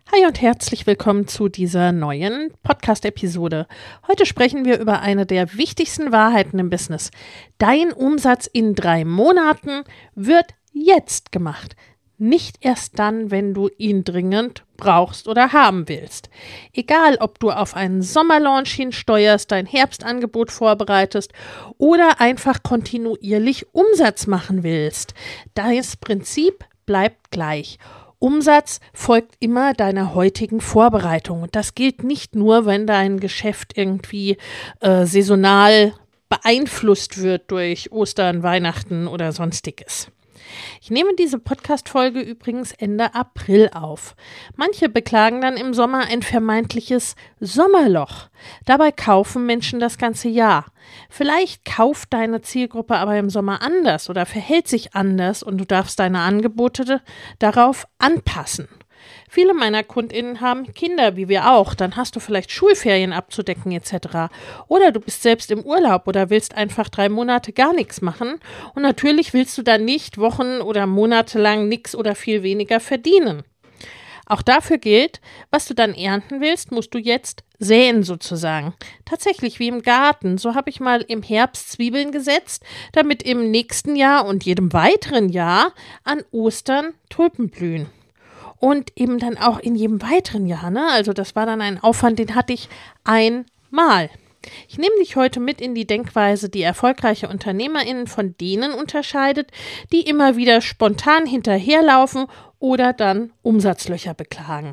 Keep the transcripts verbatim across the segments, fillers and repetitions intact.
Hi und herzlich willkommen zu dieser neuen Podcast-Episode. Heute sprechen wir über eine der wichtigsten Wahrheiten im Business. Dein Umsatz in drei Monaten wird jetzt gemacht. Nicht erst dann, wenn du ihn dringend brauchst oder haben willst. Egal, ob du auf einen Sommerlaunch hinsteuerst, dein Herbstangebot vorbereitest oder einfach kontinuierlich Umsatz machen willst. Das Prinzip bleibt gleich. Umsatz folgt immer deiner heutigen Vorbereitung. Und das gilt nicht nur, wenn dein Geschäft irgendwie äh, saisonal beeinflusst wird durch Ostern, Weihnachten oder sonstiges. Ich nehme diese Podcast-Folge übrigens Ende April auf. Manche beklagen dann im Sommer ein vermeintliches Sommerloch. Dabei kaufen Menschen das ganze Jahr. Vielleicht kauft deine Zielgruppe aber im Sommer anders oder verhält sich anders und du darfst deine Angebote darauf anpassen. Viele meiner KundInnen haben Kinder, wie wir auch. Dann hast du vielleicht Schulferien abzudecken et cetera. Oder du bist selbst im Urlaub oder willst einfach drei Monate gar nichts machen. Und natürlich willst du dann nicht Wochen oder Monate lang nichts oder viel weniger verdienen. Auch dafür gilt, was du dann ernten willst, musst du jetzt säen sozusagen. Tatsächlich wie im Garten. So habe ich mal im Herbst Zwiebeln gesetzt, damit im nächsten Jahr und jedem weiteren Jahr an Ostern Tulpen blühen. Und eben dann auch in jedem weiteren Jahr, ne? Also das war dann ein Aufwand, den hatte ich einmal. Ich nehme dich heute mit in die Denkweise, die erfolgreiche UnternehmerInnen von denen unterscheidet, die immer wieder spontan hinterherlaufen oder dann Umsatzlöcher beklagen.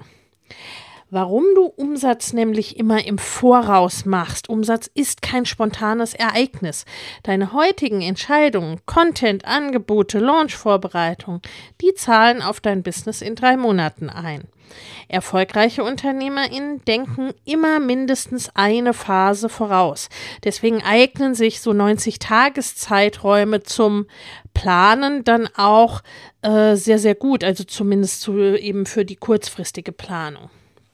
Warum du Umsatz nämlich immer im Voraus machst. Umsatz ist kein spontanes Ereignis. Deine heutigen Entscheidungen, Content, Angebote, Launch-Vorbereitung, die zahlen auf dein Business in drei Monaten ein. Erfolgreiche UnternehmerInnen denken immer mindestens eine Phase voraus. Deswegen eignen sich so neunzig-Tages-Zeiträume zum Planen dann auch äh, sehr, sehr gut. Also zumindest zu, eben für die kurzfristige Planung.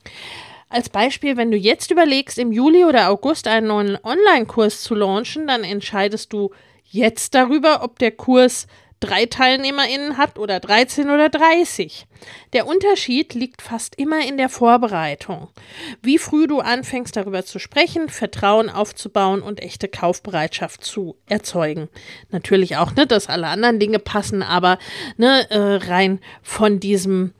Als Beispiel, wenn du jetzt überlegst, im Juli oder August einen neuen Online-Kurs zu launchen, dann entscheidest du jetzt darüber, ob der Kurs drei TeilnehmerInnen hat oder dreizehn oder dreißig. Der Unterschied liegt fast immer in der Vorbereitung. Wie früh du anfängst, darüber zu sprechen, Vertrauen aufzubauen und echte Kaufbereitschaft zu erzeugen. Natürlich auch, ne, dass alle anderen Dinge passen, aber ne, äh, rein von diesem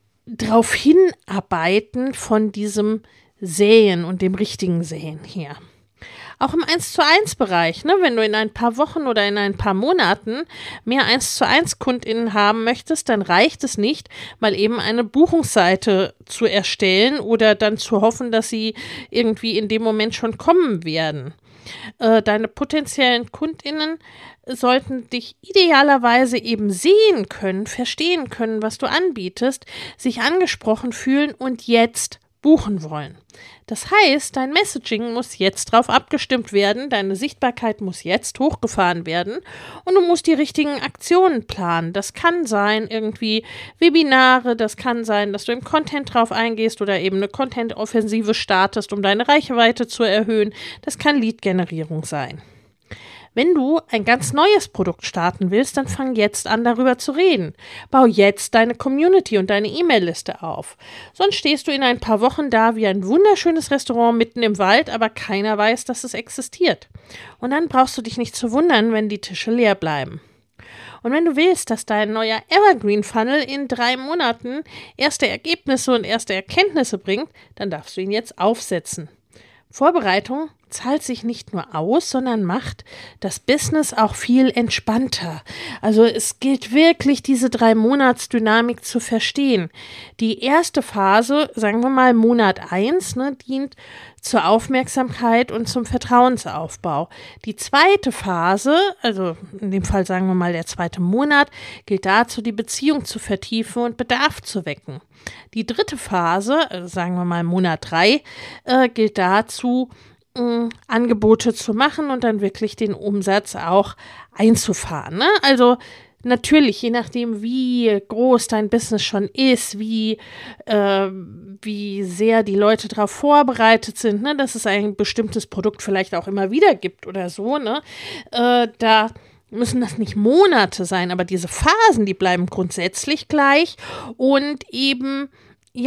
drauf hinarbeiten von diesem Säen und dem richtigen Säen her. Auch im eins zu eins Bereich, ne, wenn du in ein paar Wochen oder in ein paar Monaten mehr eins zu eins KundInnen haben möchtest, dann reicht es nicht, mal eben eine Buchungsseite zu erstellen oder dann zu hoffen, dass sie irgendwie in dem Moment schon kommen werden. Äh, deine potenziellen KundInnen sollten dich idealerweise eben sehen können, verstehen können, was du anbietest, sich angesprochen fühlen und jetzt buchen wollen. Das heißt, dein Messaging muss jetzt drauf abgestimmt werden, deine Sichtbarkeit muss jetzt hochgefahren werden und du musst die richtigen Aktionen planen. Das kann sein irgendwie Webinare, das kann sein, dass du im Content drauf eingehst oder eben eine Content-Offensive startest, um deine Reichweite zu erhöhen. Das kann Lead-Generierung sein. Wenn du ein ganz neues Produkt starten willst, dann fang jetzt an, darüber zu reden. Bau jetzt deine Community und deine E-Mail-Liste auf. Sonst stehst du in ein paar Wochen da wie ein wunderschönes Restaurant mitten im Wald, aber keiner weiß, dass es existiert. Und dann brauchst du dich nicht zu wundern, wenn die Tische leer bleiben. Und wenn du willst, dass dein neuer Evergreen-Funnel in drei Monaten erste Ergebnisse und erste Erkenntnisse bringt, dann darfst du ihn jetzt aufsetzen. Vorbereitung zahlt sich nicht nur aus, sondern macht das Business auch viel entspannter. Also es gilt wirklich, diese drei Monats-Dynamik zu verstehen. Die erste Phase, sagen wir mal Monat eins, ne, dient zur Aufmerksamkeit und zum Vertrauensaufbau. Die zweite Phase, also in dem Fall sagen wir mal der zweite Monat, gilt dazu, die Beziehung zu vertiefen und Bedarf zu wecken. Die dritte Phase, also sagen wir mal Monat drei, äh, gilt dazu, äh, Angebote zu machen und dann wirklich den Umsatz auch einzufahren. Ne? Also natürlich, je nachdem, wie groß dein Business schon ist, wie, äh, wie sehr die Leute darauf vorbereitet sind, ne, dass es ein bestimmtes Produkt vielleicht auch immer wieder gibt oder so, ne, äh, da müssen das nicht Monate sein, aber diese Phasen, die bleiben grundsätzlich gleich und eben, ja,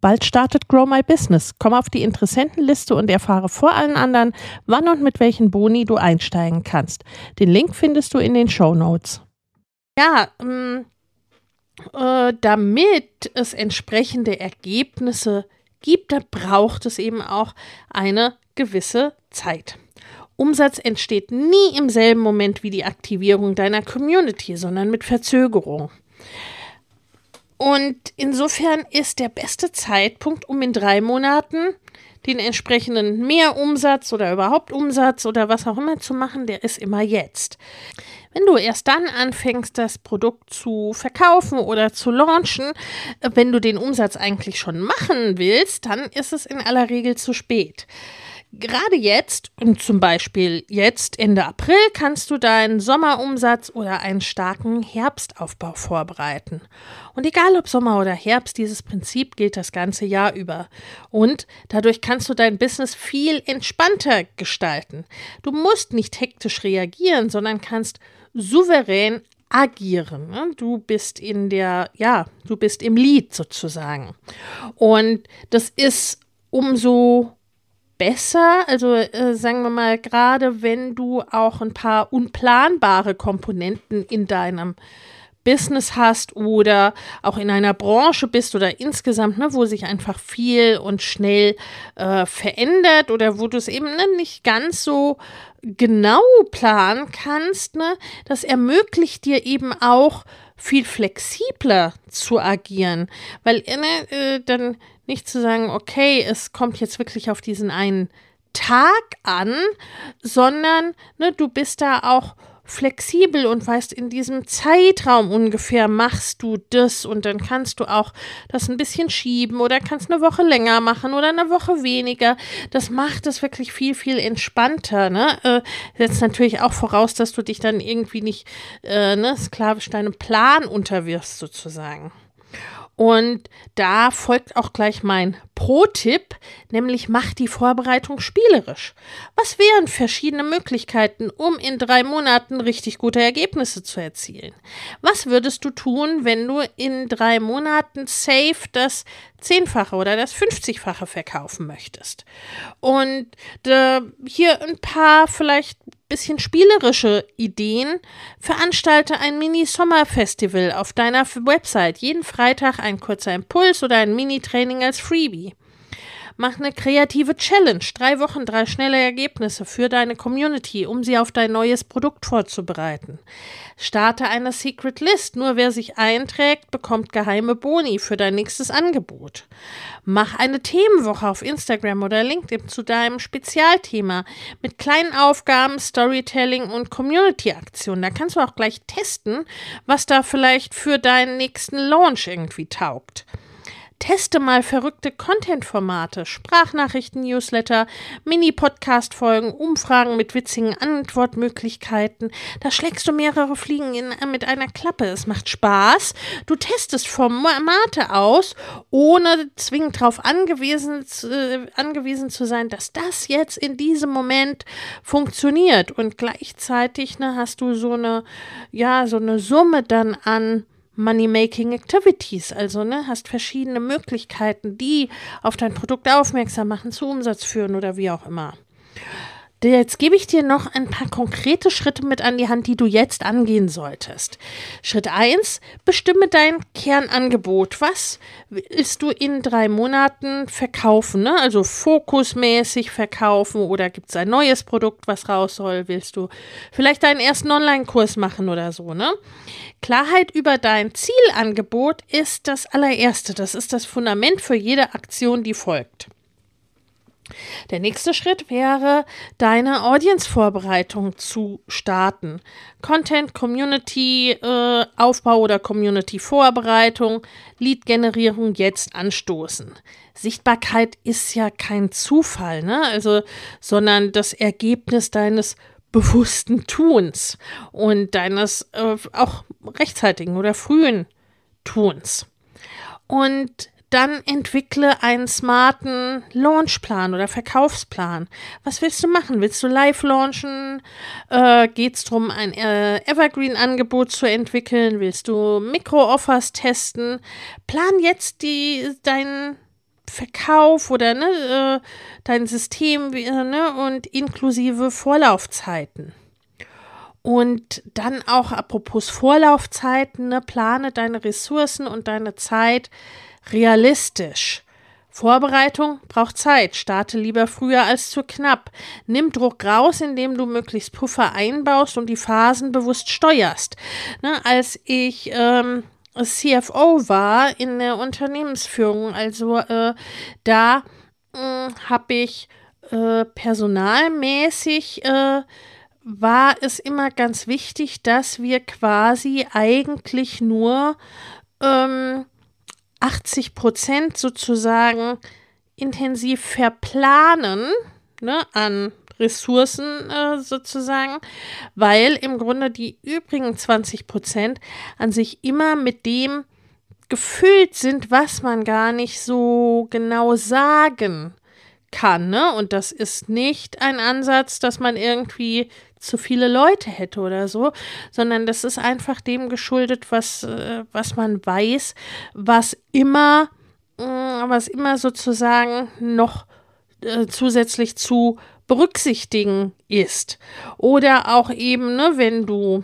Bald startet Grow My Business. Komm auf die Interessentenliste und erfahre vor allen anderen, wann und mit welchen Boni du einsteigen kannst. Den Link findest du in den Shownotes. Ja, ähm, äh, damit es entsprechende Ergebnisse gibt, da braucht es eben auch eine gewisse Zeit. Umsatz entsteht nie im selben Moment wie die Aktivierung deiner Community, sondern mit Verzögerung. Und insofern ist der beste Zeitpunkt, um in drei Monaten den entsprechenden Mehrumsatz oder überhaupt Umsatz oder was auch immer zu machen, der ist immer jetzt. Wenn du erst dann anfängst, das Produkt zu verkaufen oder zu launchen, wenn du den Umsatz eigentlich schon machen willst, dann ist es in aller Regel zu spät. Gerade jetzt, und zum Beispiel jetzt Ende April, kannst du deinen Sommerumsatz oder einen starken Herbstaufbau vorbereiten. Und egal ob Sommer oder Herbst, dieses Prinzip gilt das ganze Jahr über. Und dadurch kannst du dein Business viel entspannter gestalten. Du musst nicht hektisch reagieren, sondern kannst souverän agieren. Du bist in der, ja, du bist im Lead sozusagen. Und das ist umso besser, also äh, sagen wir mal, gerade wenn du auch ein paar unplanbare Komponenten in deinem Business hast oder auch in einer Branche bist oder insgesamt, ne, wo sich einfach viel und schnell äh, verändert oder wo du es eben ne, nicht ganz so genau planen kannst, ne, das ermöglicht dir eben auch viel flexibler zu agieren, weil ne, äh, dann nicht zu sagen, okay, es kommt jetzt wirklich auf diesen einen Tag an, sondern ne, du bist da auch flexibel und weißt, in diesem Zeitraum ungefähr machst du das und dann kannst du auch das ein bisschen schieben oder kannst eine Woche länger machen oder eine Woche weniger. Das macht es wirklich viel, viel entspannter. Ne? Äh, setzt natürlich auch voraus, dass du dich dann irgendwie nicht äh, ne, sklavisch deinem Plan unterwirfst sozusagen. Und da folgt auch gleich mein Pro-Tipp, nämlich mach die Vorbereitung spielerisch. Was wären verschiedene Möglichkeiten, um in drei Monaten richtig gute Ergebnisse zu erzielen? Was würdest du tun, wenn du in drei Monaten safe das Zehnfache oder das fünfzigfache verkaufen möchtest? Und äh, hier ein paar vielleicht bisschen spielerische Ideen. Veranstalte ein Mini-Sommer-Festival auf deiner Website. Jeden Freitag ein kurzer Impuls oder ein Mini-Training als Freebie. Mach eine kreative Challenge. Drei Wochen, drei schnelle Ergebnisse für deine Community, um sie auf dein neues Produkt vorzubereiten. Starte eine Secret List. Nur wer sich einträgt, bekommt geheime Boni für dein nächstes Angebot. Mach eine Themenwoche auf Instagram oder LinkedIn zu deinem Spezialthema mit kleinen Aufgaben, Storytelling und Community-Aktionen. Da kannst du auch gleich testen, was da vielleicht für deinen nächsten Launch irgendwie taugt. Teste mal verrückte Content-Formate, Sprachnachrichten, Newsletter, Mini-Podcast-Folgen, Umfragen mit witzigen Antwortmöglichkeiten. Da schlägst du mehrere Fliegen in, mit einer Klappe. Es macht Spaß. Du testest Formate aus, ohne zwingend darauf angewiesen, äh, angewiesen zu sein, dass das jetzt in diesem Moment funktioniert. Und gleichzeitig ne, hast du so eine, ja, so eine Summe dann an Money-Making Activities, also ne, hast verschiedene Möglichkeiten, die auf dein Produkt aufmerksam machen, zu Umsatz führen oder wie auch immer. Jetzt gebe ich dir noch ein paar konkrete Schritte mit an die Hand, die du jetzt angehen solltest. Schritt eins, bestimme dein Kernangebot. Was willst du in drei Monaten verkaufen? Ne? Also fokusmäßig verkaufen oder gibt es ein neues Produkt, was raus soll? Willst du vielleicht deinen ersten Online-Kurs machen oder so? Ne? Klarheit über dein Zielangebot ist das allererste. Das ist das Fundament für jede Aktion, die folgt. Der nächste Schritt wäre, deine Audience-Vorbereitung zu starten. Content, Community, äh, Aufbau oder Community-Vorbereitung, Lead-Generierung jetzt anstoßen. Sichtbarkeit ist ja kein Zufall, ne? Also, sondern das Ergebnis deines bewussten Tuns und deines äh, auch rechtzeitigen oder frühen Tuns. Und dann entwickle einen smarten Launchplan oder Verkaufsplan. Was willst du machen? Willst du live launchen? Äh, Geht es darum, ein äh, Evergreen-Angebot zu entwickeln? Willst du Mikro-Offers testen? Plan jetzt die, dein Verkauf oder ne, äh, dein System äh, ne, und inklusive Vorlaufzeiten. Und dann auch apropos Vorlaufzeiten, ne, plane deine Ressourcen und deine Zeit realistisch. Vorbereitung braucht Zeit. Starte lieber früher als zu knapp. Nimm Druck raus, indem du möglichst Puffer einbaust und die Phasen bewusst steuerst. Ne, als ich ähm, C F O war in der Unternehmensführung, also äh, da äh, habe ich äh, personalmäßig äh, war es immer ganz wichtig, dass wir quasi eigentlich nur ähm, achtzig Prozent sozusagen intensiv verplanen, ne, an Ressourcen äh, sozusagen, weil im Grunde die übrigen zwanzig Prozent an sich immer mit dem gefüllt sind, was man gar nicht so genau sagen kann, ne? Und das ist nicht ein Ansatz, dass man irgendwie zu viele Leute hätte oder so, sondern das ist einfach dem geschuldet, was, äh, was man weiß, was immer, äh, was immer sozusagen noch äh, zusätzlich zu berücksichtigen ist. Oder auch eben, ne, wenn du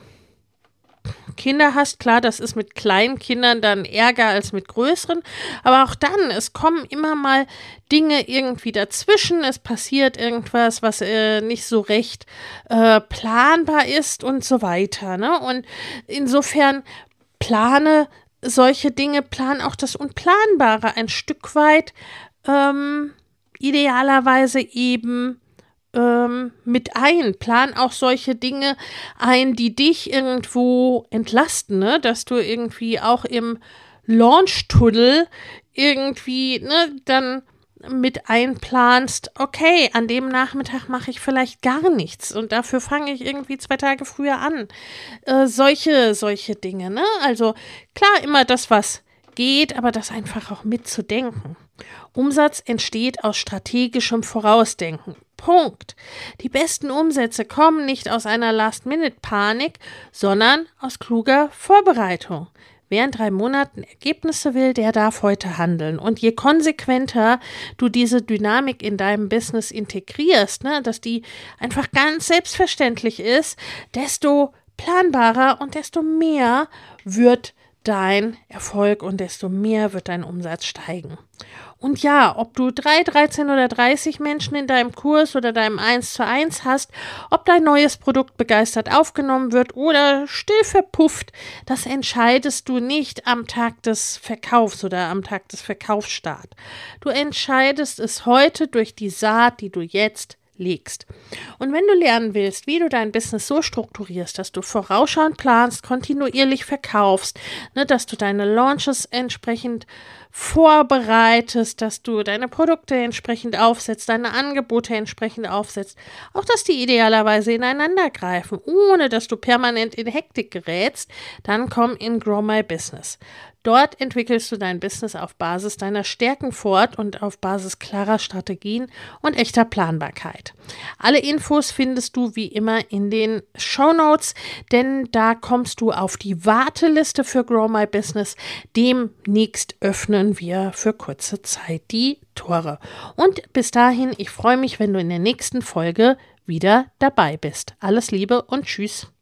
Kinder hast, klar, das ist mit kleinen Kindern dann ärger als mit größeren, aber auch dann, es kommen immer mal Dinge irgendwie dazwischen, es passiert irgendwas, was äh, nicht so recht äh, planbar ist und so weiter, ne? Und insofern plane solche Dinge, plan auch das Unplanbare ein Stück weit, ähm, idealerweise eben mit ein. Plan auch solche Dinge ein, die dich irgendwo entlasten, ne? Dass du irgendwie auch im Launch-Tunnel irgendwie ne, dann mit einplanst, okay, an dem Nachmittag mache ich vielleicht gar nichts und dafür fange ich irgendwie zwei Tage früher an. Äh, solche, solche Dinge, ne? Also klar, immer das, was geht, aber das einfach auch mitzudenken. Umsatz entsteht aus strategischem Vorausdenken. Punkt. Die besten Umsätze kommen nicht aus einer Last-Minute-Panik, sondern aus kluger Vorbereitung. Wer in drei Monaten Ergebnisse will, der darf heute handeln. Und je konsequenter du diese Dynamik in deinem Business integrierst, ne, dass die einfach ganz selbstverständlich ist, desto planbarer und desto mehr wird dein Erfolg und desto mehr wird dein Umsatz steigen. Und ja, ob du drei, dreizehn oder dreißig Menschen in deinem Kurs oder deinem eins zu eins hast, ob dein neues Produkt begeistert aufgenommen wird oder still verpufft, das entscheidest du nicht am Tag des Verkaufs oder am Tag des Verkaufsstarts. Du entscheidest es heute durch die Saat, die du jetzt legst. Und wenn du lernen willst, wie du dein Business so strukturierst, dass du vorausschauend planst, kontinuierlich verkaufst, ne, dass du deine Launches entsprechend vorbereitest, dass du deine Produkte entsprechend aufsetzt, deine Angebote entsprechend aufsetzt, auch dass die idealerweise ineinander greifen, ohne dass du permanent in Hektik gerätst, dann komm in Grow My Business. Dort entwickelst du dein Business auf Basis deiner Stärken fort und auf Basis klarer Strategien und echter Planbarkeit. Alle Infos findest du wie immer in den Shownotes, denn da kommst du auf die Warteliste für Grow My Business. Demnächst öffnen wir für kurze Zeit die Tore. Und bis dahin, ich freue mich, wenn du in der nächsten Folge wieder dabei bist. Alles Liebe und Tschüss.